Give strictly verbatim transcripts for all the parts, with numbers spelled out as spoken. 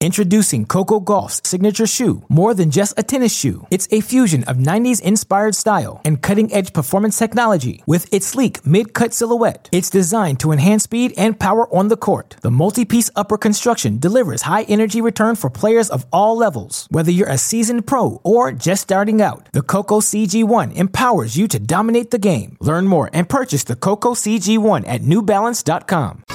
Introducing Coco Gauff's signature shoe, more than just a tennis shoe. It's a fusion of nineties-inspired style and cutting-edge performance technology. With its sleek mid-cut silhouette, it's designed to enhance speed and power on the court. The multi-piece upper construction delivers high-energy return for players of all levels. Whether you're a seasoned pro or just starting out, the Coco C G one empowers you to dominate the game. Learn more and purchase the Coco C G one at new balance dot com.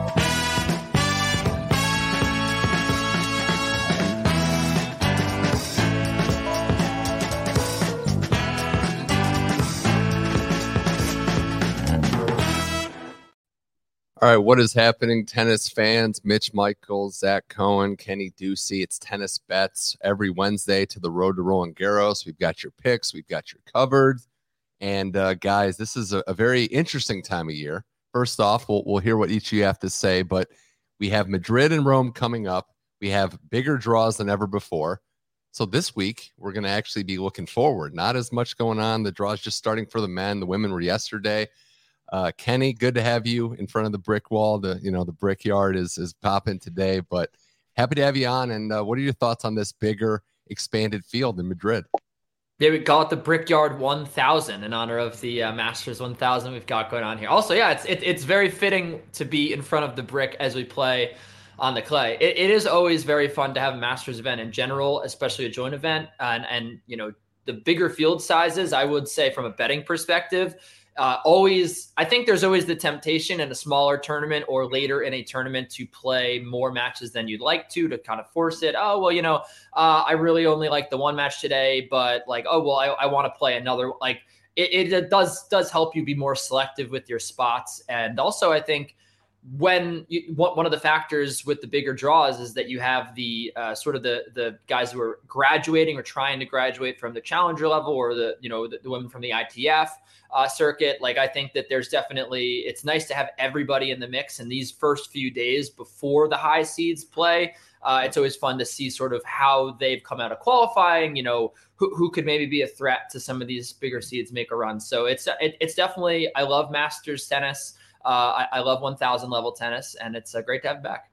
All right, what is happening, tennis fans? Mitch Michaels, Zach Cohen, Kenny Ducey. It's Tennis Bets every Wednesday to the road to Roland Garros. We've got your picks. We've got your covered. And, uh, guys, this is a, a very interesting time of year. First off, we'll, we'll hear what each of you have to say, but we have Madrid and Rome coming up. We have bigger draws than ever before. So this week, we're going to actually be looking forward. Not as much going on. The draws just starting for the men. The women were yesterday. Uh, Kenny, good to have you in front of the brick wall. The you know the Brickyard is is popping today, but happy to have you on. And uh, what are your thoughts on this bigger, expanded field in Madrid? Yeah, we call it the Brickyard one thousand in honor of the uh, Masters one thousand we've got going on here. Also, yeah, it's it, it's very fitting to be in front of the brick as we play on the clay. It, it is always very fun to have a Masters event in general, especially a joint event, and and you know the bigger field sizes. I would say from a betting perspective. Uh, always, I think there's always the temptation in a smaller tournament or later in a tournament to play more matches than you'd like to, to kind of force it. Oh, well, you know, uh, I really only like the one match today, but like, oh, well, I, I want to play another. Like it, it does, does help you be more selective with your spots. And also I think when you, one of the factors with the bigger draws is that you have the uh, sort of the the guys who are graduating or trying to graduate from the challenger level, or the you know the, the women from the I T F uh, circuit. Like I think that there's definitely, it's nice to have everybody in the mix in these first few days before the high seeds play. Uh, it's always fun to see sort of how they've come out of qualifying, you know, who, who could maybe be a threat to some of these bigger seeds make a run. So it's it, it's definitely, I love Masters tennis. Uh, I, I love one thousand level tennis, and it's uh, great to have it back.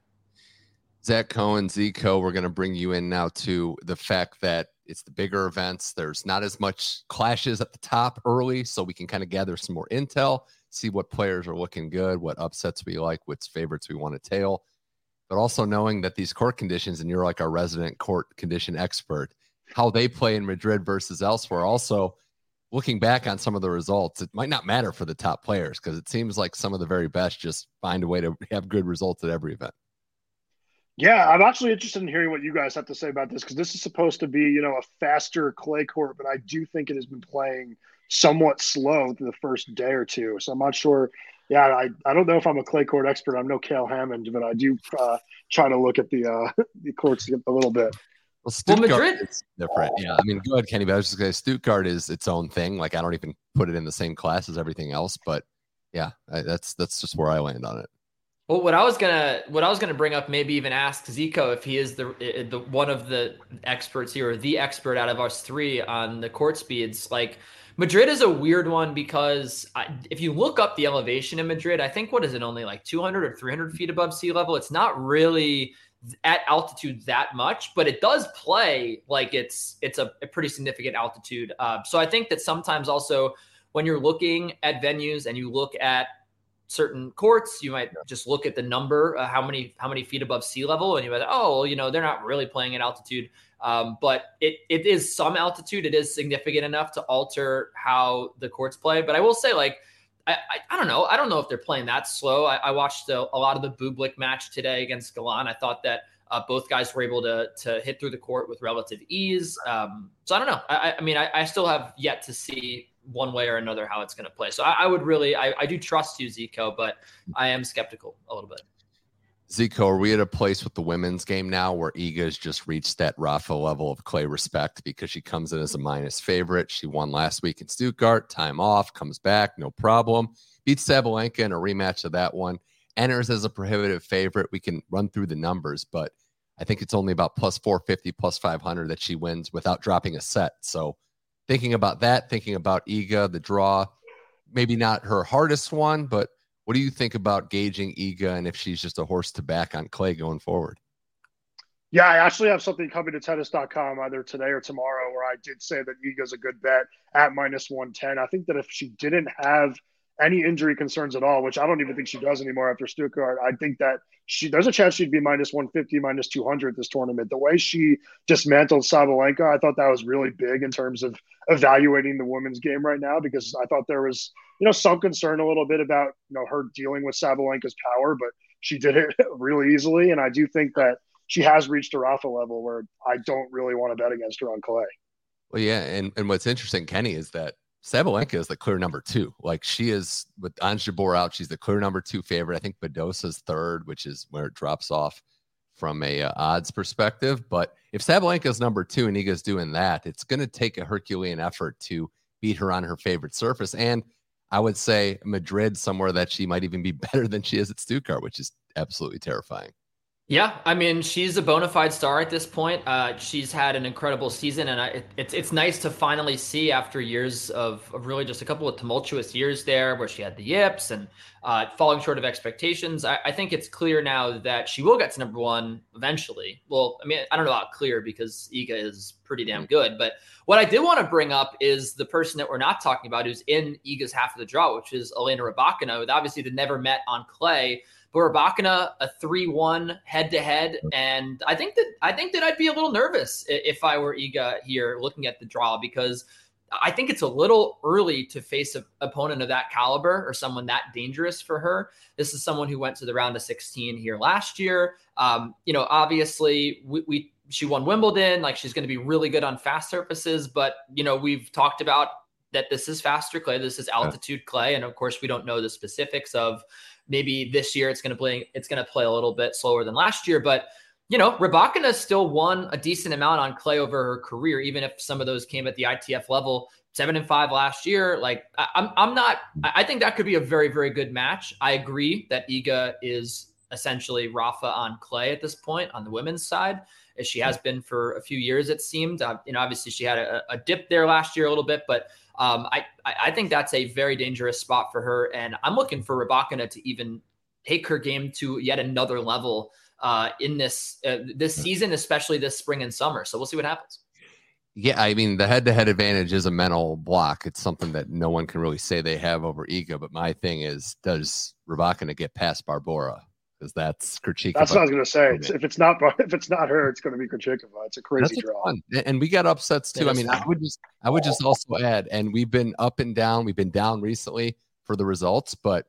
Zach Cohen, Zico, we're going to bring you in now to the fact that it's the bigger events. There's not as much clashes at the top early, so we can kind of gather some more intel, see what players are looking good, what upsets we like, which favorites we want to tail. But also knowing that these court conditions, and you're like our resident court condition expert, how they play in Madrid versus elsewhere. Also, looking back on some of the results, it might not matter for the top players because it seems like some of the very best just find a way to have good results at every event. Yeah, I'm actually interested in hearing what you guys have to say about this, because this is supposed to be, you know, a faster clay court, but I do think it has been playing somewhat slow through the first day or two. So I'm not sure. Yeah, I, I don't know if I'm a clay court expert. I'm no Cale Hammond, but I do uh, try to look at the uh, the courts a little bit. Well, Stuttgart well, Madrid is different. Yeah, I mean, go ahead, Kenny. But I was just going to say, Stuttgart is its own thing. Like, I don't even put it in the same class as everything else. But yeah, I, that's that's just where I land on it. Well, what I was gonna what I was gonna bring up, maybe even ask Zico if he is the the one of the experts here, or the expert out of us three on the court speeds. Like, Madrid is a weird one because I, if you look up the elevation in Madrid, I think what is it, only like two hundred or three hundred feet above sea level. It's not really at altitude that much, but it does play like it's it's a, a pretty significant altitude. Uh, so I think that sometimes also when you're looking at venues and you look at certain courts, you might just look at the number, uh, how many how many feet above sea level, and you might, oh, well, you know, they're not really playing at altitude. Um, but it it is some altitude. It is significant enough to alter how the courts play. But I will say, like, I, I, I don't know. I don't know if they're playing that slow. I, I watched a, a lot of the Bublik match today against Galan. I thought that uh, both guys were able to to hit through the court with relative ease. Um, so I don't know. I, I mean, I, I still have yet to see one way or another how it's going to play. So I, I would really, I, I do trust you, Zico, but I am skeptical a little bit. Zico, are we at a place with the women's game now where Iga's just reached that Rafa level of clay respect because she comes in as a minus favorite? She won last week in Stuttgart, time off, comes back, no problem. Beats Sabalenka in a rematch of that one. Enters as a prohibitive favorite. We can run through the numbers, but I think it's only about plus four fifty, plus five hundred that she wins without dropping a set. So thinking about that, thinking about Iga, the draw, maybe not her hardest one, but what do you think about gauging Iga and if she's just a horse to back on clay going forward? Yeah, I actually have something coming to tennis dot com either today or tomorrow where I did say that Iga's a good bet at minus one ten. I think that if she didn't have any injury concerns at all, which I don't even think she does anymore after Stuttgart, I think that she there's a chance she'd be minus one fifty, minus two hundred this tournament. The way she dismantled Sabalenka, I thought that was really big in terms of evaluating the women's game right now, because I thought there was, you know, some concern a little bit about, you know, her dealing with Sabalenka's power, but she did it really easily. And I do think that she has reached a Rafa level where I don't really want to bet against her on clay. Well, yeah, and, and what's interesting, Kenny, is that Sabalenka is the clear number two. Like, she is, with Ons Jabeur out, she's the clear number two favorite. I think Badosa's third, which is where it drops off from a uh, odds perspective. But if Sabalenka's number two and Iga's doing that, it's going to take a Herculean effort to beat her on her favorite surface. And I would say Madrid, somewhere that she might even be better than she is at Stuttgart, which is absolutely terrifying. Yeah, I mean, she's a bona fide star at this point. Uh, she's had an incredible season, and I, it, it's it's nice to finally see, after years of, of really just a couple of tumultuous years there where she had the yips and uh, falling short of expectations. I, I think it's clear now that she will get to number one eventually. Well, I mean, I don't know about clear because Iga is pretty damn good, but what I did want to bring up is the person that we're not talking about who's in Iga's half of the draw, which is Elena Rybakina, with obviously they never met on clay. But Rybakina, a three one head-to-head, and I think that I think that I'd be a little nervous if I were Iga here looking at the draw, because I think it's a little early to face an opponent of that caliber or someone that dangerous for her. This is someone who went to the round of sixteen here last year. Um, you know, obviously, we, we she won Wimbledon. Like, she's going to be really good on fast surfaces, but you know, we've talked about that this is faster clay, this is altitude clay, and of course, we don't know the specifics of. Maybe this year it's going to play, it's going to play a little bit slower than last year, but you know, Rybakina still won a decent amount on clay over her career, even if some of those came at the I T F level, seven and five last year. Like I, I'm, I'm not, I think that could be a very, very good match. I agree that Iga is essentially Rafa on clay at this point on the women's side, as she has been for a few years, it seemed. Uh, you know, obviously she had a, a dip there last year a little bit, but um, I, I think that's a very dangerous spot for her. And I'm looking for Rybakina to even take her game to yet another level uh, in this uh, this season, especially this spring and summer. So we'll see what happens. Yeah, I mean, the head-to-head advantage is a mental block. It's something that no one can really say they have over Iga. But my thing is, does Rybakina get past Barbora? Because that's Krejcikova. That's what I was going to say. It's, if it's not if it's not her, it's going to be Krejcikova. It's a crazy that's draw. Fun. And we got upsets too. I mean, I would just I would just also add, and we've been up and down. We've been down recently for the results, but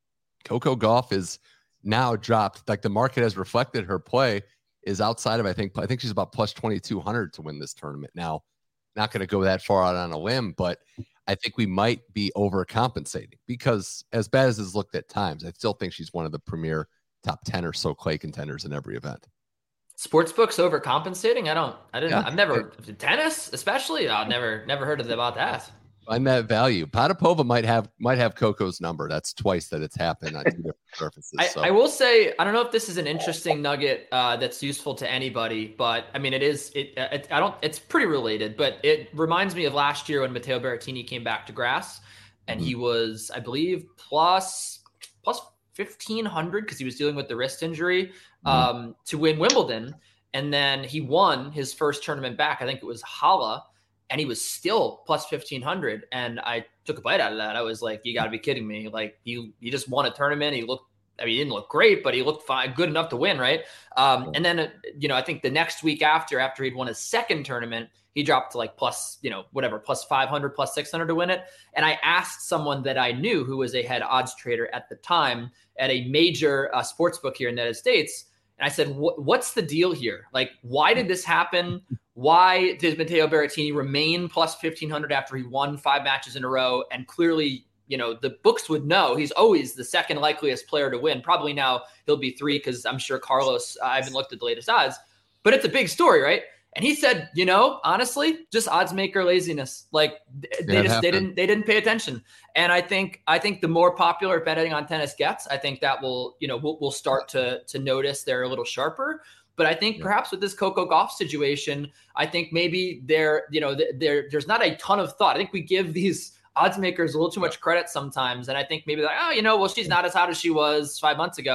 Coco Gauff is now dropped. Like, the market has reflected her play is outside of, I think, I think she's about plus twenty-two hundred to win this tournament. Now, not going to go that far out on a limb, but I think we might be overcompensating, because as bad as it's looked at times, I still think she's one of the premier top ten or so clay contenders in every event. Sportsbooks overcompensating? I don't, I didn't, Yeah. I've never, tennis especially, I've never, never heard of about that. Find that value. Potapova might have might have Coco's number. That's twice that it's happened on two different surfaces. I, So. I will say, I don't know if this is an interesting nugget uh, that's useful to anybody, but I mean, it is. It, it I don't. It's pretty related, but it reminds me of last year when Matteo Berrettini came back to grass, and mm-hmm. he was, I believe, plus plus fifteen hundred because he was dealing with the wrist injury mm-hmm. um, to win Wimbledon, and then he won his first tournament back. I think it was Halle. And he was still plus fifteen hundred. And I took a bite out of that. I was like, you got to be kidding me. Like, you, you just won a tournament. He looked, I mean, he didn't look great, but he looked fine, good enough to win, right? Um, and then, uh, you know, I think the next week after, after he'd won his second tournament, he dropped to like plus, you know, whatever, plus five hundred, plus six hundred to win it. And I asked someone that I knew who was a head odds trader at the time at a major uh, sports book here in the United States. And I said, what's the deal here? Like, why did this happen? Why did Matteo Berrettini remain plus fifteen hundred after he won five matches in a row? And clearly, you know, the books would know he's always the second likeliest player to win. Probably now he'll be three because I'm sure Carlos, I haven't looked at the latest odds, but it's a big story, right? And he said, you know, honestly, just odds maker laziness. Like they yeah, just they didn't they didn't pay attention. And I think I think the more popular betting on tennis gets, I think that will, you know, we'll, we'll start to to notice they're a little sharper. But I think perhaps with this Coco Gauff situation, I think maybe there, you know, there there's not a ton of thought. I think we give these odds makers a little too much credit sometimes. And I think maybe like, oh, you know, well, she's not as hot as she was five months ago.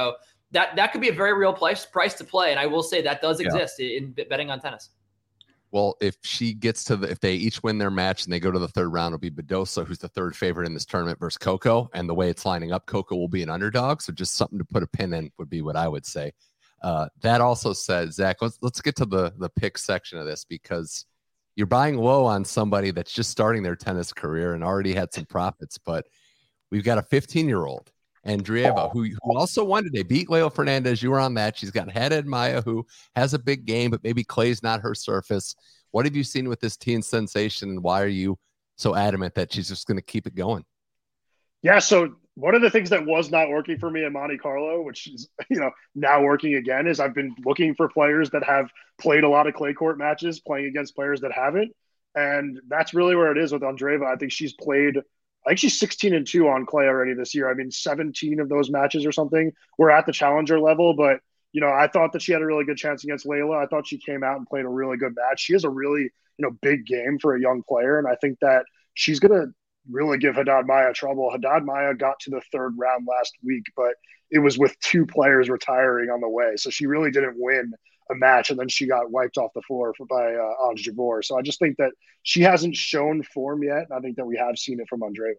that that could be a very real price price to play. And I will say that does exist yeah. in, in betting on tennis. Well, if she gets to the, if they each win their match and they go to the third round, it'll be Badosa, who's the third favorite in this tournament, versus Coco. And the way it's lining up, Coco will be an underdog. So just something to put a pin in would be what I would say. Uh, that also said, Zach, let's let's get to the the pick section of this, because you're buying low on somebody that's just starting their tennis career and already had some profits. But we've got a fifteen-year-old, Andreeva, who, who also won today, beat Leo Fernandez. You were on that. She's got Haddad Maia, who has a big game, but maybe clay's not her surface. What have you seen with this teen sensation, and why are you so adamant that she's just going to keep it going? Yeah, so one of the things that was not working for me in Monte Carlo, which is, you know, now working again, is I've been looking for players that have played a lot of clay court matches, playing against players that haven't. And that's really where it is with Andreeva. I think she's played, I think she's sixteen and two on clay already this year. I mean, seventeen of those matches or something were at the challenger level. But, you know, I thought that she had a really good chance against Layla. I thought she came out and played a really good match. She has a really, you know, big game for a young player. And I think that she's going to really give Haddad Maia trouble. Haddad Maia got to the third round last week, but it was with two players retiring on the way. So she really didn't win a match, and then she got wiped off the floor for, by uh, Ons Jabeur. So I just think that she hasn't shown form yet, and I think that we have seen it from Andreeva.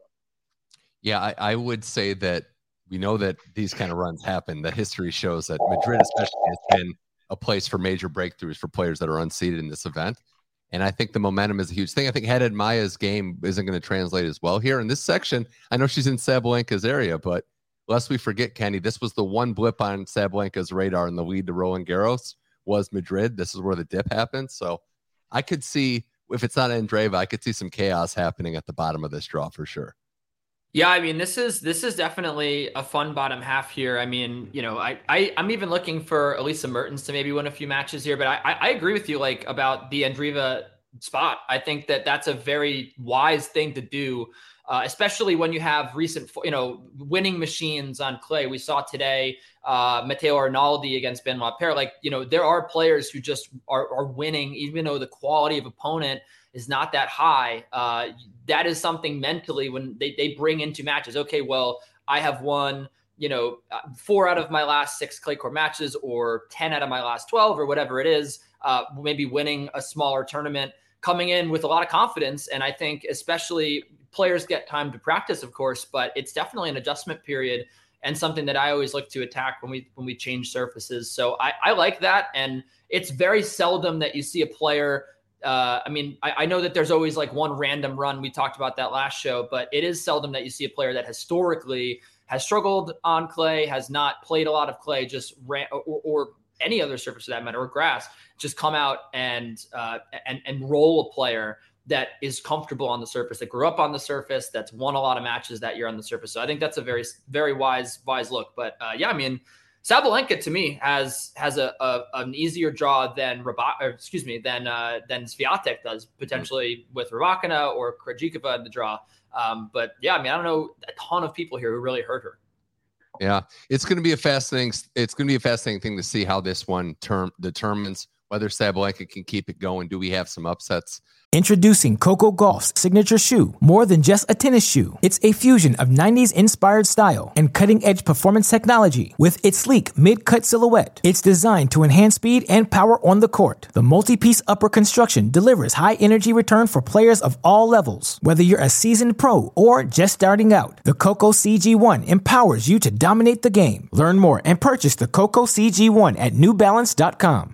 Yeah, I, I would say that we know that these kind of runs happen. The history shows that Madrid especially has been a place for major breakthroughs for players that are unseeded in this event. And I think the momentum is a huge thing. I think Haddad Maia's game isn't going to translate as well here in this section. I know she's in Sabalenka's area, but lest we forget, Kenny, this was the one blip on Sabalenka's radar in the lead to Roland Garros was Madrid. This is where the dip happened. So I could see, if it's not Andreeva, I could see some chaos happening at the bottom of this draw for sure. Yeah, I mean, this is this is definitely a fun bottom half here. I mean, you know, I, I I'm even looking for Elisa Mertens to maybe win a few matches here, but I I agree with you like about the Andreeva spot. I think that that's a very wise thing to do, uh, especially when you have recent, you know, winning machines on clay. We saw today uh, Matteo Arnaldi against Benoit Paire. Like, you know, there are players who just are are winning, even though the quality of opponent is not that high. Uh, that is something mentally when they, they bring into matches. Okay, well, I have won, you know, four out of my last six clay court matches, or ten out of my last twelve, or whatever it is, uh, maybe winning a smaller tournament, coming in with a lot of confidence. And I think especially players get time to practice, of course, but it's definitely an adjustment period and something that I always look to attack when we when we change surfaces. So I, I like that. And it's very seldom that you see a player Uh, I mean, I, I know that there's always like one random run. We talked about that last show, but it is seldom that you see a player that historically has struggled on clay, has not played a lot of clay, just ran or, or any other surface for that matter, or grass, just come out and uh, and and roll a player that is comfortable on the surface, that grew up on the surface, that's won a lot of matches that year on the surface. So I think that's a very, very wise, wise look. But uh, yeah, I mean, Sabalenka to me has has a, a an easier draw than Rabat, or excuse me, than uh, than Swiatek does potentially mm-hmm. with Rybakina or Krejcikova in the draw. Um, but yeah, I mean, I don't know a ton of people here who really hurt her. Yeah, it's going to be a fascinating. It's going to be a fascinating thing to see how this one term determines whether Sabalenka can keep it going. Do we have some upsets? Introducing Coco Gauff's signature shoe. More than just a tennis shoe, it's a fusion of nineties inspired style and cutting-edge performance technology. With its sleek mid-cut silhouette, it's designed to enhance speed and power on the court. The multi-piece upper construction delivers high-energy return for players of all levels. Whether you're a seasoned pro or just starting out, the Coco C G one empowers you to dominate the game. Learn more and purchase the Coco C G one at new balance dot com.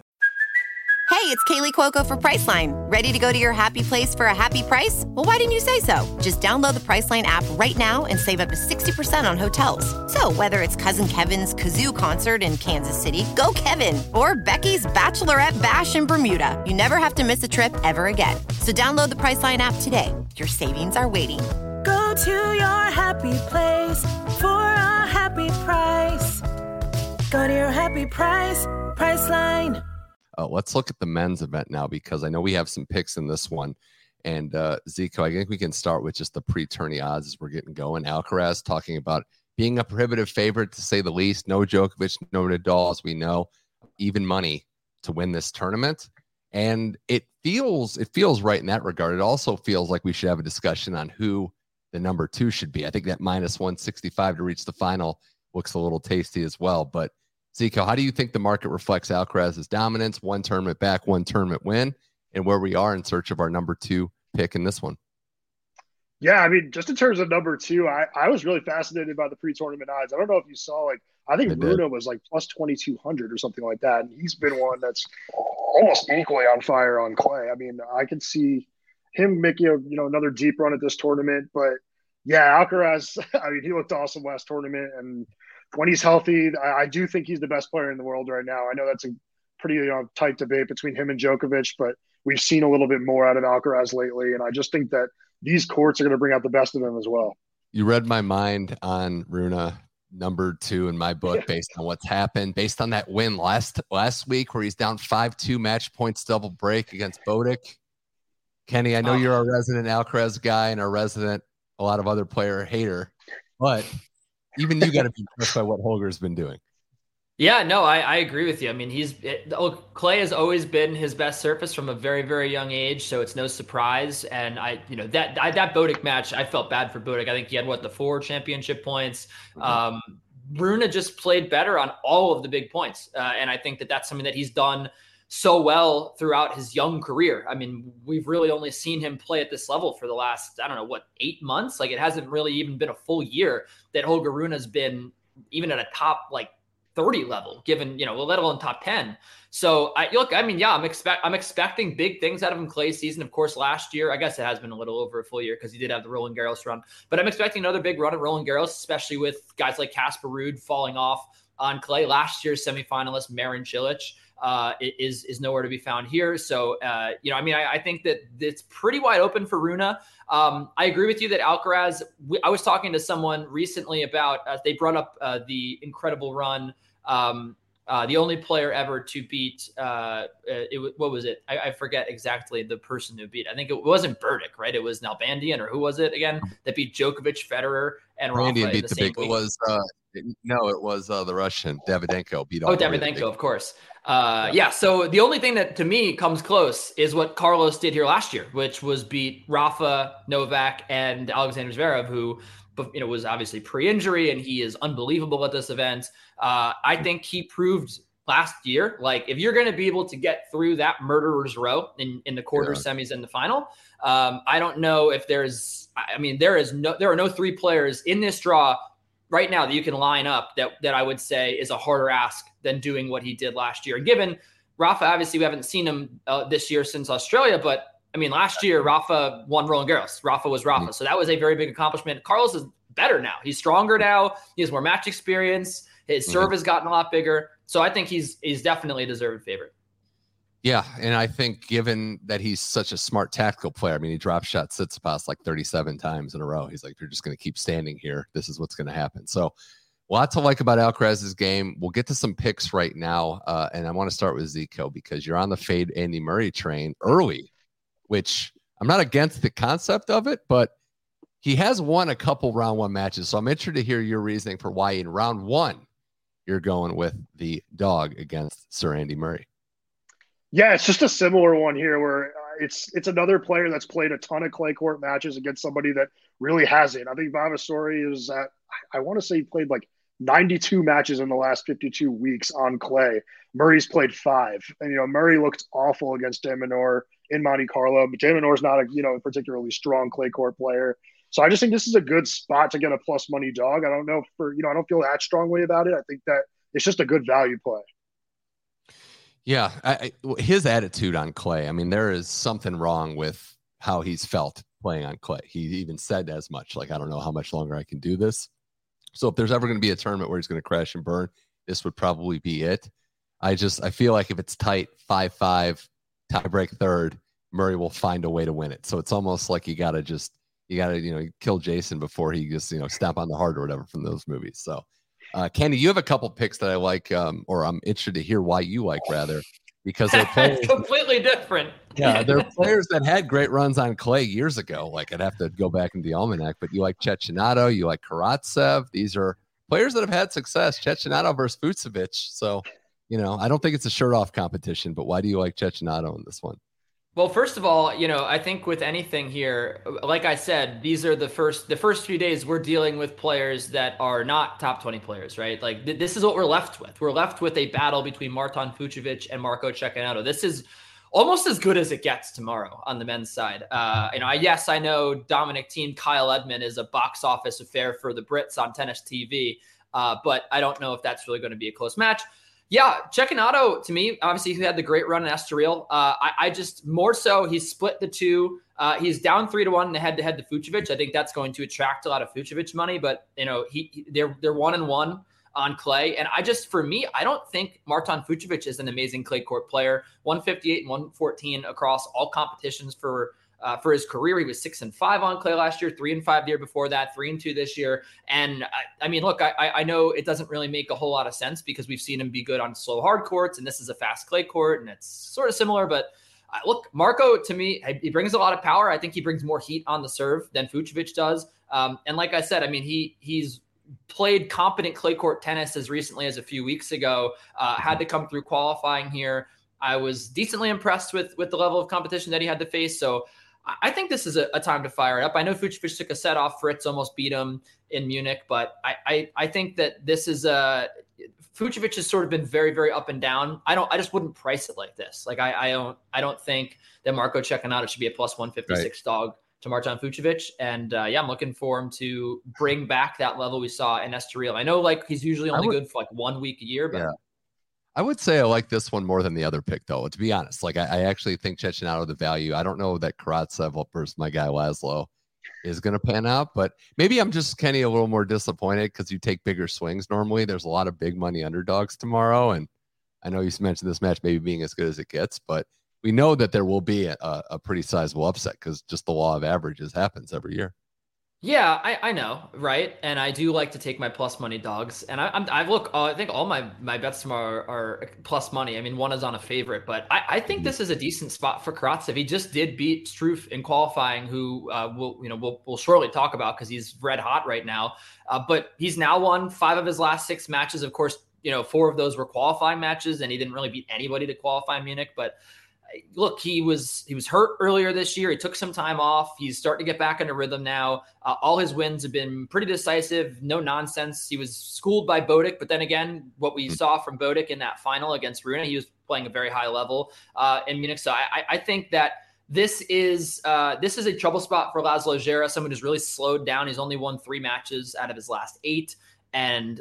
Hey, it's Kaylee Cuoco for Priceline. Ready to go to your happy place for a happy price? Well, why didn't you say so? Just download the Priceline app right now and save up to sixty percent on hotels. So whether it's Cousin Kevin's Kazoo Concert in Kansas City, go Kevin, or Becky's Bachelorette Bash in Bermuda, you never have to miss a trip ever again. So download the Priceline app today. Your savings are waiting. Go to your happy place for a happy price. Go to your happy price, Priceline. Uh, let's look at the men's event now, because I know we have some picks in this one. And uh, Zico, I think we can start with just the pre-tourney odds as we're getting going. Alcaraz talking about being a prohibitive favorite, to say the least. No Djokovic, no Nadal, as we know. Even money to win this tournament. And it feels it feels right in that regard. It also feels like we should have a discussion on who the number two should be. I think that minus one sixty-five to reach the final looks a little tasty as well. But Zico, how do you think the market reflects Alcaraz's dominance, one tournament back, one tournament win, and where we are in search of our number two pick in this one? Yeah, I mean, just in terms of number two, I, I was really fascinated by the pre-tournament odds. I don't know if you saw, like, I think I Runa was like plus twenty-two hundred or something like that. And he's been one that's almost equally on fire on clay. I mean, I could see him making a, you know, another deep run at this tournament. But yeah, Alcaraz, I mean, he looked awesome last tournament. And when he's healthy, I, I do think he's the best player in the world right now. I know that's a pretty you know, tight debate between him and Djokovic, but we've seen a little bit more out of Alcaraz lately. And I just think that these courts are going to bring out the best of him as well. You read my mind on Runa, number two in my book, yeah. based on what's happened, based on that win last last week where he's down five two match points double break against Bodic. Kenny, I know oh. you're a resident Alcaraz guy and a resident a lot of other player hater, but even you got to be impressed by what Holger's been doing. Yeah, no, I, I agree with you. I mean, he's it, clay has always been his best surface from a very, very young age, so it's no surprise. And I, you know, that I, that Bodic match, I felt bad for Bodic. I think he had what the four championship points. Mm-hmm. Um, Runa just played better on all of the big points, uh, and I think that that's something that he's done so well throughout his young career. I mean, we've really only seen him play at this level for the last, I don't know, what, eight months? Like, it hasn't really even been a full year that Holger Rune's been even at a top, like, thirty level, given, you know, let alone top ten. So I look, I mean, yeah, I'm expect I'm expecting big things out of him clay season. Of course, last year, I guess it has been a little over a full year because he did have the Roland Garros run, but I'm expecting another big run at Roland Garros, especially with guys like Casper Ruud falling off on clay. Last year's semifinalist Marin Cilic uh, is, is nowhere to be found here. So, uh, you know, I mean, I, I think that it's pretty wide open for Runa. Um, I agree with you that Alcaraz, we, I was talking to someone recently about, uh, they brought up uh, the incredible run. Um, uh, the only player ever to beat, uh, it, what was it? I, I forget exactly the person who beat. I think it wasn't Berdych, right? It was Nalbandian, or who was it again that beat Djokovic, Federer, and Rafa in beat the, the same big. week. It was uh, no, it was uh, the Russian Davydenko beat. All oh, Davydenko, of course. Uh, yeah. yeah. So the only thing that to me comes close is what Carlos did here last year, which was beat Rafa, Novak, and Alexander Zverev, who, you know, was obviously pre-injury, and he is unbelievable at this event. Uh, I think he proved last year, like, if you're going to be able to get through that murderer's row in, in the quarter, yeah. semis, and the final, um, I don't know if there's, I mean, there is no, there are no three players in this draw right now that you can line up that, that I would say is a harder ask than doing what he did last year. Given Rafa, obviously we haven't seen him uh, this year since Australia, but I mean, last year, Rafa won Roland Garros. Rafa was Rafa. So that was a very big accomplishment. Carlos is better now. He's stronger now. He has more match experience. His serve mm-hmm. has gotten a lot bigger. So I think he's he's definitely a deserved favorite. Yeah, and I think given that he's such a smart tactical player, I mean, he drop shot Tsitsipas like thirty-seven times in a row. He's like, you're just going to keep standing here. This is what's going to happen. So a lot to like about Alcaraz's game. We'll get to some picks right now, uh, and I want to start with Zico because you're on the fade Andy Murray train early, which I'm not against the concept of it, but he has won a couple round one matches. So I'm interested to hear your reasoning for why in round one you're going with the dog against Sir Andy Murray. Yeah, it's just a similar one here where uh, it's it's another player that's played a ton of clay court matches against somebody that really hasn't. I think Vavasori is at, I want to say he played like ninety-two matches in the last fifty-two weeks on clay. Murray's played five. And, you know, Murray looked awful against de Minaur in Monte Carlo, but de Minaur's not a, you know, particularly strong clay court player. So I just think this is a good spot to get a plus money dog. I don't know for, you know, I don't feel that strongly about it. I think that it's just a good value play. Yeah. I, I, his attitude on clay, I mean, there is something wrong with how he's felt playing on clay. He even said as much, like, I don't know how much longer I can do this. So if there's ever going to be a tournament where he's going to crash and burn, this would probably be it. I just, I feel like if it's tight, five five, tiebreak third, Murray will find a way to win it. So it's almost like you got to just, you got to, you know, kill Jason before he just, you know, stamp on the heart or whatever from those movies. So, uh, Kenny, you have a couple picks that I like, um, or I'm interested to hear why you like, rather, because they're players, completely different. Yeah, they're players that had great runs on clay years ago. Like, I'd have to go back into the almanac, but you like Cecchinato, you like Karatsev. These are players that have had success. Cecchinato versus Fucsovics. So, you know, I don't think it's a shirt off competition, but why do you like Cecchinato in this one? Well, first of all, you know, I think with anything here, like I said, these are the first the first few days we're dealing with players that are not top twenty players, right? Like th- this is what we're left with. We're left with a battle between Marton Fucsovics and Marco Cecchinato. This is almost as good as it gets tomorrow on the men's side. Uh, you know, I, yes, I know Dominic Thiem, Kyle Edmund is a box office affair for the Brits on Tennis T V, uh, but I don't know if that's really going to be a close match. Yeah, Cecchinato, to me, obviously he had the great run in Estoril. Uh, I, I just, more so, he's split the two. Uh, he's down three to one in the head-to-head to Fucsovics. I think that's going to attract a lot of Fucsovics money, but, you know, he, he they're they're one and one on clay. And I just, for me, I don't think Marton Fucsovics is an amazing clay court player. one fifty-eight and one fourteen across all competitions for Uh, for his career. He was six and five on clay last year, three and five the year before that, three and two this year. And I, I mean, look, I, I know it doesn't really make a whole lot of sense because we've seen him be good on slow hard courts, and this is a fast clay court, and it's sort of similar. But uh, look, Marco, to me, he brings a lot of power. I think he brings more heat on the serve than Fucsovics does. Um, and like I said, I mean, he he's played competent clay court tennis as recently as a few weeks ago, uh, had to come through qualifying here. I was decently impressed with with the level of competition that he had to face. So I think this is a, a time to fire it up. I know Fucsovics took a set off. Fritz almost beat him in Munich, but I, I, I think that this is a Fucsovics has sort of been very, very up and down. I don't, I just wouldn't price it like this. Like I, I don't, I don't think that Marco Cecchinato should be a plus one fifty-six right. dog to Marton Fucsovics. And uh, yeah, I'm looking for him to bring back that level we saw in Estoril. I know like he's usually only would, good for like one week a year, but yeah. I would say I like this one more than the other pick, though, to be honest. Like, I, I actually think Cecchinato, the value, I don't know that Karatsev versus my guy Laszlo is going to pan out, but maybe I'm just, Kenny, a little more disappointed because you take bigger swings normally. There's a lot of big money underdogs tomorrow, and I know you mentioned this match maybe being as good as it gets, but we know that there will be a, a pretty sizable upset because just the law of averages happens every year. Yeah, I, I know, right? And I do like to take my plus money dogs. And I, I'm, I look, uh, I think all my, my bets tomorrow are, are plus money. I mean, one is on a favorite, but I, I think this is a decent spot for Karatsev. He just did beat Struff in qualifying, who uh, we'll, you know, we'll, we'll shortly talk about because he's red hot right now. Uh, but he's now won five of his last six matches. Of course, you know, four of those were qualifying matches, and he didn't really beat anybody to qualify in Munich. But look, he was he was hurt earlier this year. He took some time off. He's starting to get back into rhythm now. Uh, all his wins have been pretty decisive, no nonsense. He was schooled by Bodek, but then again, what we saw from Bodek in that final against Rune, he was playing a very high level uh, in Munich. So I, I think that this is uh, this is a trouble spot for Laszlo Djere, someone who's really slowed down. He's only won three matches out of his last eight, and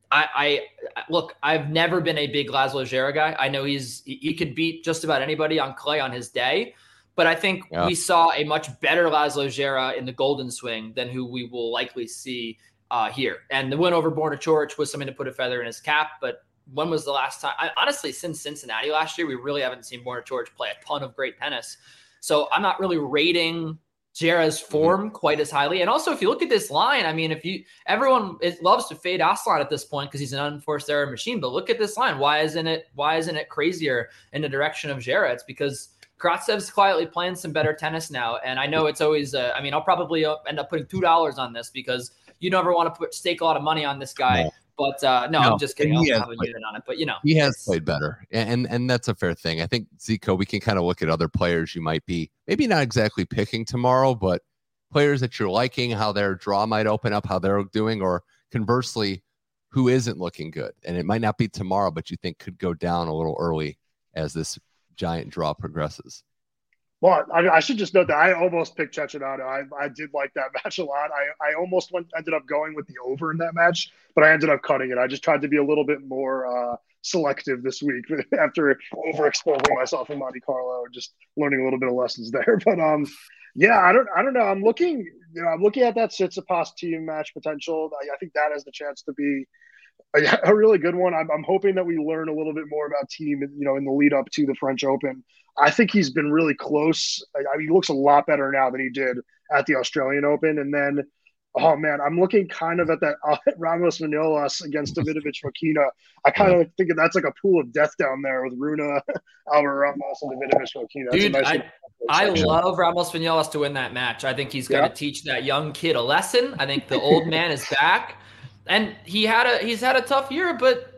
I, I look, I've never been a big Laszlo Djere guy. I know he's he, he could beat just about anybody on clay on his day, but I think yeah. we saw a much better Laszlo Djere in the Golden Swing than who we will likely see uh, here. And the win over Borna Coric was something to put a feather in his cap. But when was the last time? I, honestly, since Cincinnati last year, we really haven't seen Borna Coric play a ton of great tennis. So I'm not really rating Djere's form quite as highly. And also, if you look at this line, I mean, if you everyone is, loves to fade Aslan at this point because he's an unforced error machine. But look at this line. Why isn't it? Why isn't it crazier in the direction of Djere? It's because Karatsev's quietly playing some better tennis now. And I know it's always. Uh, I mean, I'll probably end up putting two dollars on this because you never want to put stake a lot of money on this guy. No. But uh, no, no, I'm just kidding. I don't have a unit on it. But you know, he has played better, and and that's a fair thing. I think Zico, we can kind of look at other players you might be maybe not exactly picking tomorrow, but players that you're liking, how their draw might open up, how they're doing, or conversely, who isn't looking good. And it might not be tomorrow, but you think could go down a little early as this giant draw progresses. Well, I, I should just note that I almost picked Cecchinato. I, I did like that match a lot. I, I almost went, ended up going with the over in that match, but I ended up cutting it. I just tried to be a little bit more uh, selective this week after overexposing myself in Monte Carlo, just learning a little bit of lessons there. But um, yeah, I don't, I don't know. I'm looking, you know, I'm looking at that Tsitsipas team match potential. I, I think that has the chance to be a, a really good one. I'm, I'm hoping that we learn a little bit more about team, you know, in the lead up to the French Open. I think he's been really close. I mean, he looks a lot better now than he did at the Australian Open. And then, oh man, I'm looking kind of at that uh, Ramos Manolas against Davidovich Fokina. I kind of think that's like a pool of death down there with Rune, Albert Ramos, and Davidovich Fokina. Dude, nice I, I love Ramos Manolas to win that match. I think he's going to yeah. teach that young kid a lesson. I think the old man is back, and he had a he's had a tough year, but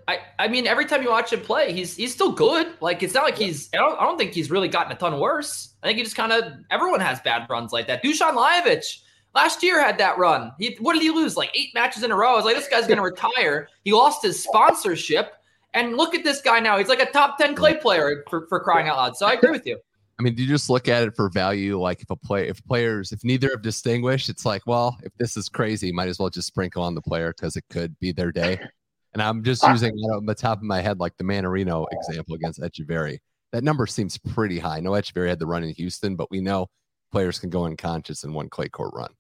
I, I mean, every time you watch him play, he's he's still good. Like, it's not like he's, I don't, I don't think he's really gotten a ton worse. I think he just kind of, everyone has bad runs like that. Dusan Lajovic last year had that run. He, what did he lose? Like eight matches in a row. I was like, this guy's going to retire. He lost his sponsorship. And look at this guy now. He's like a top ten clay player for, for crying out loud. So I agree with you. I mean, do you just look at it for value? Like if a play, if players, if neither have distinguished, it's like, well, if this is crazy, might as well just sprinkle on the player because it could be their day. And I'm just using you know, on the top of my head, like the Manarino example against Echeverry. That number seems pretty high. No, Echeverry had the run in Houston, but we know players can go unconscious in one clay court run.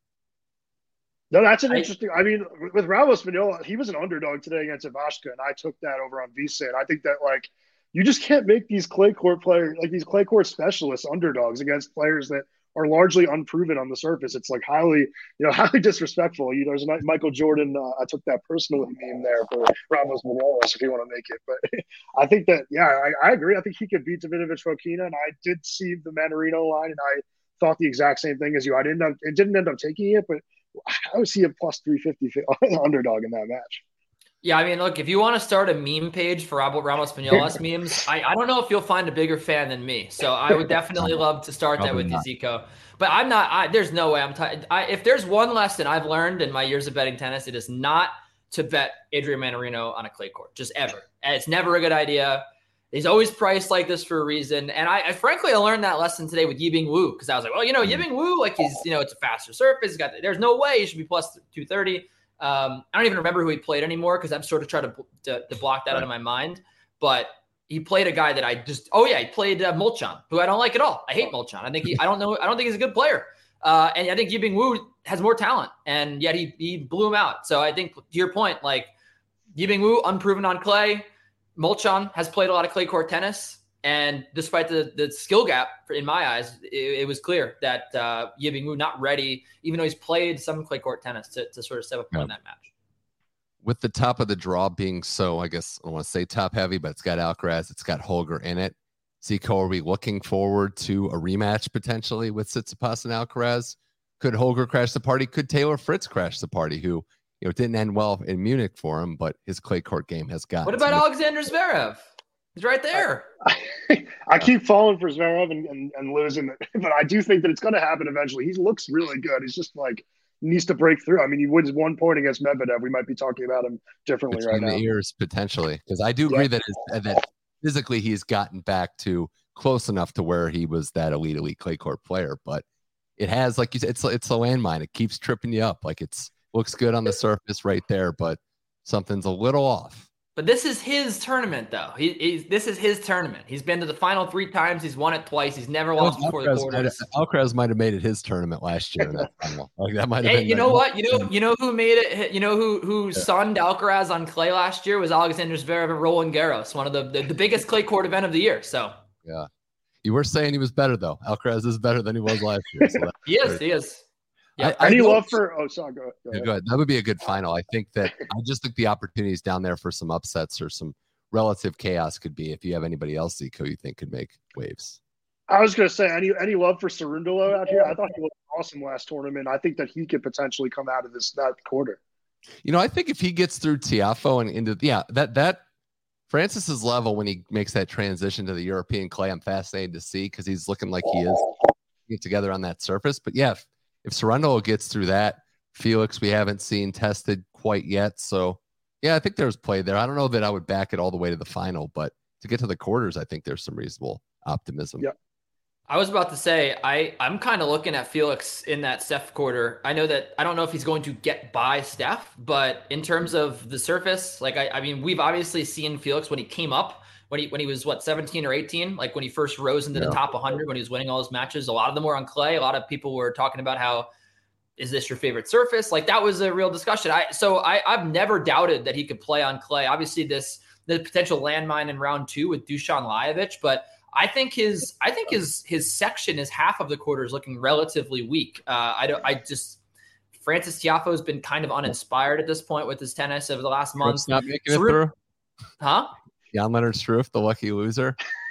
No, that's an interesting. I mean, with Ramos Manola, he was an underdog today against Ivashka, and I took that over on V S A. And I think that like you just can't make these clay court players like these clay court specialists underdogs against players that are largely unproven on the surface. It's like highly, you know, highly disrespectful. You know, there's a Michael Jordan. Uh, I took that personally meme there for Ramos Manolas if you want to make it. But I think that, yeah, I, I agree. I think he could beat Davidovich Fokina, and I did see the Manarino line, and I thought the exact same thing as you. I didn't. End up, it didn't end up taking it, but I would see a plus three fifty underdog in that match. Yeah, I mean, look, if you want to start a meme page for Ramos Manolas memes, I, I don't know if you'll find a bigger fan than me. So I would definitely love to start that with you, Zico. But I'm not, I, there's no way I'm, t- I, if there's one lesson I've learned in my years of betting tennis, it is not to bet Adrian Manarino on a clay court, just ever. And it's never a good idea. He's always priced like this for a reason. And I, I frankly, I learned that lesson today with Yibing Wu, because I was like, well, you know, Yibing Wu, like he's, you know, it's a faster surface. He's got, there's no way he should be plus two thirty. Um, I don't even remember who he played anymore because I'm sort of trying to, to, to block that right out of my mind. But he played a guy that I just, oh yeah, he played uh, Molchan, who I don't like at all. I hate Molchan. I think he, I don't know, I don't think he's a good player. Uh, and I think Yibing Wu has more talent, and yet he he blew him out. So I think to your point, like Yibing Wu, unproven on clay. Molchan has played a lot of clay court tennis. And despite the, the skill gap, in my eyes, it, it was clear that uh, Yibing Wu not ready, even though he's played some clay court tennis, to, to sort of step up yeah. in that match. With the top of the draw being so, I guess I don't want to say top heavy, but it's got Alcaraz, it's got Holger in it. Zico, are we looking forward to a rematch potentially with Tsitsipas and Alcaraz? Could Holger crash the party? Could Taylor Fritz crash the party, who you know didn't end well in Munich for him, but his clay court game has got. What about Alexander Zverev? He's right there. I, I keep falling for Zverev and, and, and losing it, but I do think that it's going to happen eventually. He looks really good. He's just like needs to break through. I mean, he wins one point against Medvedev. We might be talking about him differently Between right the now. Ears potentially, because I do agree yeah. that his, that physically he's gotten back to close enough to where he was that elite elite clay court player, but it has, like you said, it's it's a landmine. It keeps tripping you up. Like it's looks good on the surface right there, but something's a little off. But this is his tournament, though. He, he's this is his tournament. He's been to the final three times. He's won it twice. He's never lost before the quarters. Alcaraz might have made it his tournament last year in that final. Like that might have hey, been. You know what? You know, you know who made it. You know who who yeah. sunned Alcaraz on clay last year was Alexander Zverev and Roland Garros, one of the, the the biggest clay court event of the year. So yeah, you were saying he was better though. Alcaraz is better than he was last year. So he is. He is. Yeah, I, I any love for oh sorry go, go, yeah, go ahead. That would be a good final. I think that I just think the opportunities down there for some upsets or some relative chaos could be if you have anybody else, Zico, you think could make waves. I was going to say, any any love for Cerundolo out here? I thought he looked awesome last tournament. I think that he could potentially come out of this that quarter. You know, I think if he gets through Tiafoe and into yeah, that that Francis's level when he makes that transition to the European clay, I'm fascinated to see because he's looking like he is get together on that surface. But yeah, if, if Cerundolo gets through that, Felix we haven't seen tested quite yet, so. Yeah, I think there's play there. I don't know that I would back it all the way to the final, but to get to the quarters, I think there's some reasonable optimism. Yeah. I was about to say, I, I'm kind of looking at Felix in that Steph quarter. I know that I don't know if he's going to get by Steph, but in terms of the surface, like, I, I mean, we've obviously seen Felix when he came up, when he when he was, what, seventeen or eighteen, like when he first rose into yeah. the top one hundred, when he was winning all his matches. A lot of them were on clay. A lot of people were talking about how, is this your favorite surface? Like that was a real discussion. I so I, I've never doubted that he could play on clay. Obviously, this the potential landmine in round two with Dusan Lajovic, but I think his I think his his section is half of the quarter is looking relatively weak. Uh, I don't I just Francis Tiafoe has been kind of uninspired at this point with his tennis over the last month. Not making it through, huh? Jan-Lennard Struff, the lucky loser.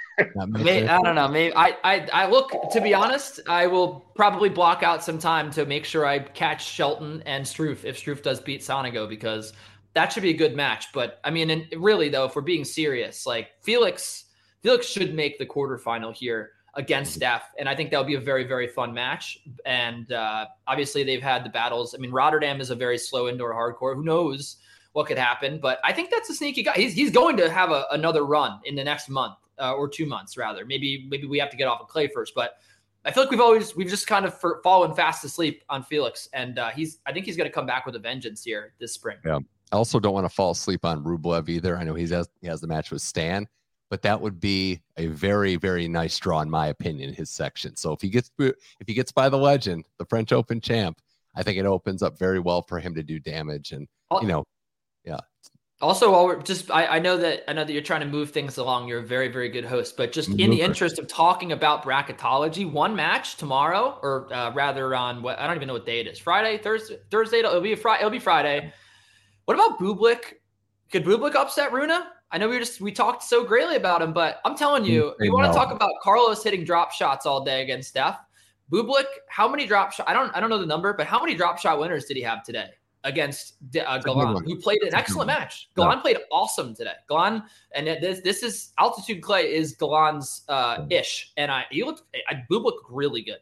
Maybe, I don't know. Maybe I, I, I look, to be honest, I will probably block out some time to make sure I catch Shelton and Struff if Struff does beat Sonego, because that should be a good match. But I mean, and really though, if we're being serious, like Felix, Felix should make the quarterfinal here against Steph. And I think that'll be a very, very fun match. And uh, obviously they've had the battles. I mean, Rotterdam is a very slow indoor hardcore. Who knows what could happen? But I think that's a sneaky guy. He's, he's going to have a, another run in the next month uh, or two months rather. Maybe, maybe we have to get off of clay first, but I feel like we've always, we've just kind of for, fallen fast asleep on Felix. And uh, he's, I think he's going to come back with a vengeance here this spring. Yeah. I also don't want to fall asleep on Rublev either. I know he's has, he has the match with Stan, but that would be a very, very nice draw, in my opinion, in his section. So if he gets if he gets by the legend, the French Open champ, I think it opens up very well for him to do damage. And you know, yeah. Also, while we're just, I, I know that I know that you're trying to move things along. You're a very, very good host, but just in the interest of talking about bracketology, one match tomorrow, or uh, rather on what I don't even know what day it is. Friday, Thursday, Thursday. It'll be a Friday. It'll be Friday. What about Bublik? Could Bublik upset Rune? I know we were just we talked so greatly about him, but I'm telling you, you want to talk about Carlos hitting drop shots all day against Steph. Bublik, how many drop shots? I don't I don't know the number, but how many drop shot winners did he have today against uh, Galan, who played an excellent match? Galan yeah. played awesome today. Galan, and this this is altitude clay is Galan's uh, ish, and I he looked I, Bublik looked really good.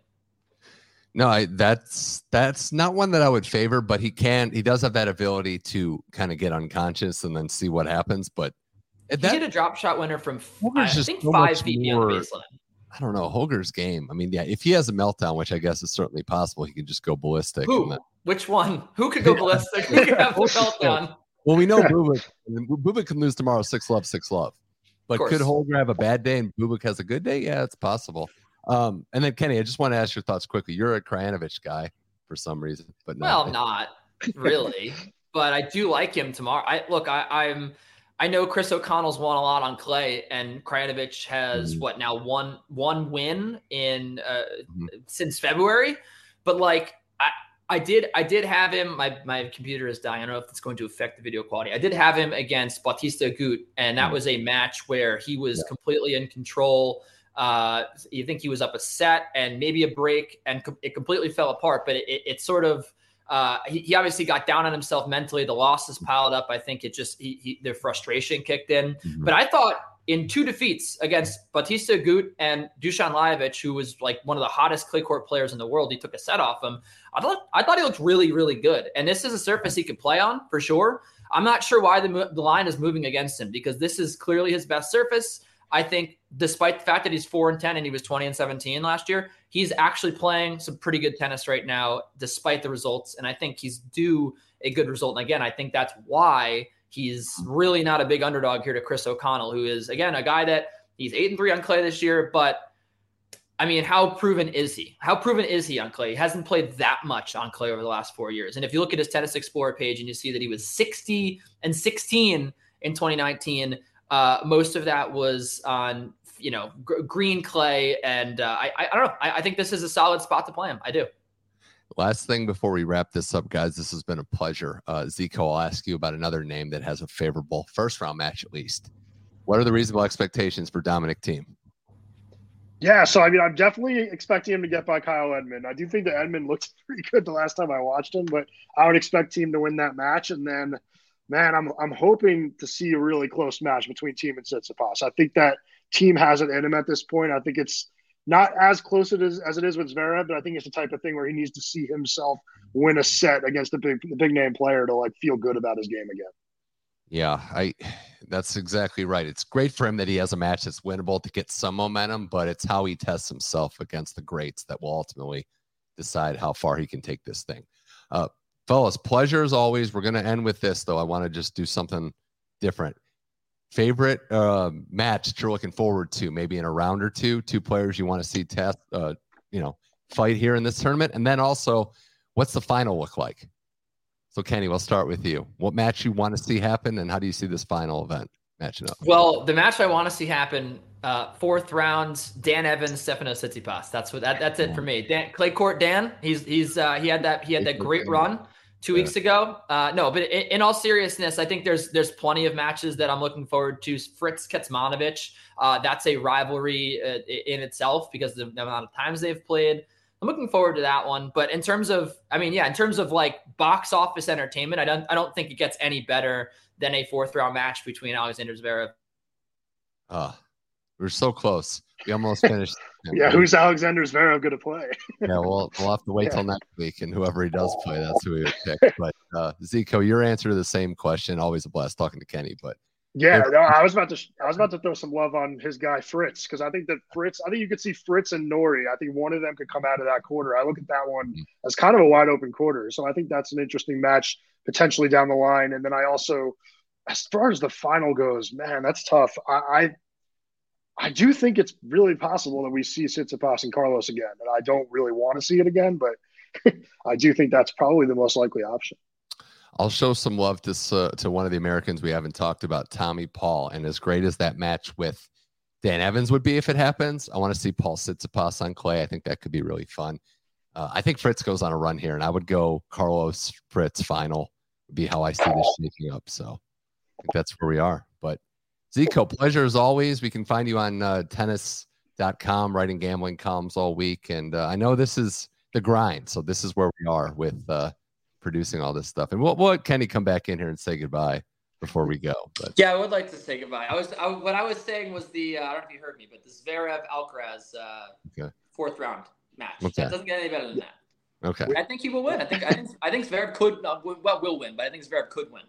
No, I, that's that's not one that I would favor, but he can. He does have that ability to kind of get unconscious and then see what happens. But he that, did a drop shot winner from I think so five feet beyond the baseline. I don't know Holger's game. I mean, yeah, if he has a meltdown, which I guess is certainly possible, he can just go ballistic. Who? Then, Which one? Who could go ballistic? Who could have a meltdown? Well, we know Bubik. Bubik can lose tomorrow, six love, six love. But could Holger have a bad day and Bubik has a good day? Yeah, it's possible. Um, and then Kenny, I just want to ask your thoughts quickly. You're a Krajinovic guy for some reason, but no, well, not really. But I do like him tomorrow. I look, I, I'm, I know Chris O'Connell's won a lot on clay, and Krajinovic has mm-hmm. what now one one win in uh, mm-hmm. since February. But like, I, I did, I did have him. My my computer is dying. I don't know if it's going to affect the video quality. I did have him against Bautista Agut, and that mm-hmm. was a match where he was yeah. completely in control. Uh, you think he was up a set and maybe a break, and com- it completely fell apart. But it, it, it sort of, uh, he, he obviously got down on himself mentally. The losses piled up. I think it just, he, he their frustration kicked in. Mm-hmm. But I thought in two defeats against Bautista Agut and Dusan Lajovic, who was like one of the hottest clay court players in the world, he took a set off him. I thought, I thought he looked really, really good. And this is a surface he could play on for sure. I'm not sure why the, the line is moving against him, because this is clearly his best surface. I think despite the fact that he's four and ten and he was twenty and seventeen last year, he's actually playing some pretty good tennis right now, despite the results. And I think he's due a good result. And again, I think that's why he's really not a big underdog here to Chris O'Connell, who is, again, a guy that he's eight and three on clay this year. But I mean, how proven is he? How proven is he on clay? He hasn't played that much on clay over the last four years. And if you look at his Tennis Explorer page and you see that he was sixty and sixteen in twenty nineteen, Uh, most of that was on, you know, g- green clay. And uh, I, I, I don't know. I, I think this is a solid spot to play him. I do. Last thing before we wrap this up, guys, this has been a pleasure. Uh, Zico, I'll ask you about another name that has a favorable first round match, at least. What are the reasonable expectations for Dominic Thiem? Yeah, so I mean, I'm definitely expecting him to get by Kyle Edmund. I do think that Edmund looked pretty good the last time I watched him, but I would expect Thiem to win that match. And then, man, I'm I'm hoping to see a really close match between Thiem and Tsitsipas. I think that Thiem has it in him at this point. I think it's not as close it is, as it is with Zverev, but I think it's the type of thing where he needs to see himself win a set against a big the big name player to like feel good about his game again. Yeah, I that's exactly right. It's great for him that he has a match that's winnable to get some momentum, but it's how he tests himself against the greats that will ultimately decide how far he can take this thing. Uh, fellas, pleasure as always. We're going to end with this, though. I want to just do something different. Favorite uh, match that you're looking forward to, maybe in a round or two, two players you want to see test, uh, you know, fight here in this tournament, and then also, what's the final look like? So, Kenny, we'll start with you. What match you want to see happen, and how do you see this final event matching up? Well, the match I want to see happen, uh, fourth round, Dan Evans, Stefanos Tsitsipas. That's what that, that's it for me. Dan, clay court Dan. He's he's uh, he had that he had that great run two weeks ago. Uh, no, but in, in all seriousness, I think there's there's plenty of matches that I'm looking forward to. Fritz Kecmanovic, uh, that's a rivalry uh, in itself because of the amount of times they've played. I'm looking forward to that one. But in terms of, I mean, yeah, in terms of like box office entertainment, I don't, I don't think it gets any better than a fourth round match between Alexander Zverev. Uh, we're so close. We almost finished. Yeah, who's Alexander Zverev going to play? Yeah, we'll, we'll have to wait Yeah. till next week, and whoever he does play, that's who we would pick. But uh, Zico, your answer to the same question. Always a blast talking to Kenny. But Yeah, no, I was about to I was about to throw some love on his guy Fritz, because I think that Fritz, I think you could see Fritz and Nori. I think one of them could come out of that quarter. I look at that one as kind of a wide open quarter, so I think that's an interesting match potentially down the line. And then I also, as far as the final goes, man, that's tough. I I, I do think it's really possible that we see Tsitsipas and Carlos again, and I don't really want to see it again, but I do think that's probably the most likely option. I'll show some love to uh, to one of the Americans we haven't talked about, Tommy Paul. And as great as that match with Dan Evans would be if it happens, I want to see Paul Tsitsipas on clay. I think that could be really fun. Uh, I think Fritz goes on a run here, and I would go Carlos Fritz final would be how I see this shaking up. So I think that's where we are. But Zico, pleasure as always. We can find you on uh, tennis dot com, writing gambling columns all week. And uh, I know this is the grind. So this is where we are with uh, producing all this stuff. And we'll, we'll let Kenny come back in here and say goodbye before we go. But Yeah, I would like to say goodbye. I was, I, what I was saying was the, uh, I don't know if you heard me, but the Zverev Alcaraz uh, Okay. fourth round match. Okay. That doesn't get any better than that. okay. I think he will win. I think, I think, I think Zverev could, uh, well, will win, but I think Zverev could win.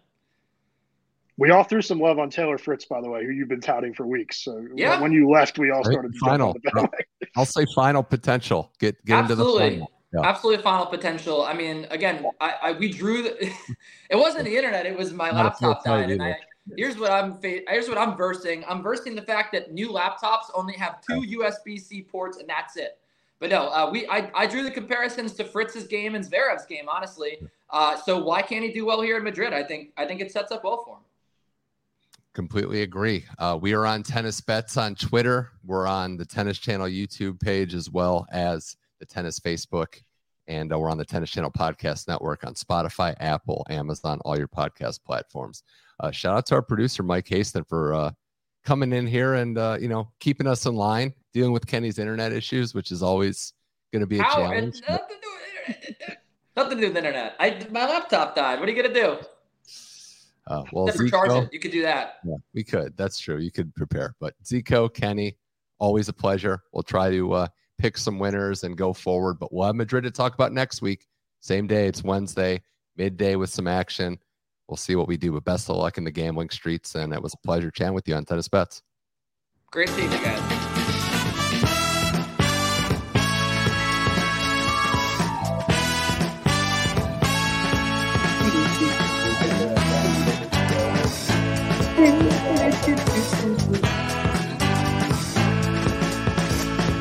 We all threw some love on Taylor Fritz, by the way, who you've been touting for weeks. So Yeah. when you left, we all Right, started final. jumping on the bandwagon. I'll say final potential. Get get into the Absolutely. final. Yeah. Absolutely final potential. I mean, again, I, I we drew the, it wasn't the internet, it was my Not a laptop full died. And either. I, here's what I'm fa- here's what I'm versing. I'm versing the fact that new laptops only have two U S B C ports and that's it. But no, uh, we I, I drew the comparisons to Fritz's game and Zverev's game, honestly. Uh, so why can't he do well here in Madrid? I think I think it sets up well for him. Completely agree. Uh, we are on Tennis Bets on Twitter. We're on the Tennis Channel YouTube page as well as the Tennis Facebook. And uh, we're on the Tennis Channel Podcast Network on Spotify, Apple, Amazon, all your podcast platforms. Uh, shout out to our producer, Mike Haston, for uh, coming in here and, uh, you know, keeping us in line, dealing with Kenny's internet issues, which is always going to be a How? challenge. Nothing to do with the internet. Nothing to do with the internet. I, my laptop died. What are you going to do? Uh, well, Never charge Zico, it. You could do that. yeah, we could. That's true. You could prepare. But Zico, Kenny, always a pleasure. We'll try to uh, pick some winners and go forward. But we'll have Madrid to talk about next week. Same day. It's Wednesday, midday with some action. We'll see what we do. But best of luck in the gambling streets. And it was a pleasure chatting with you on Tennis Bets. Great seeing you guys.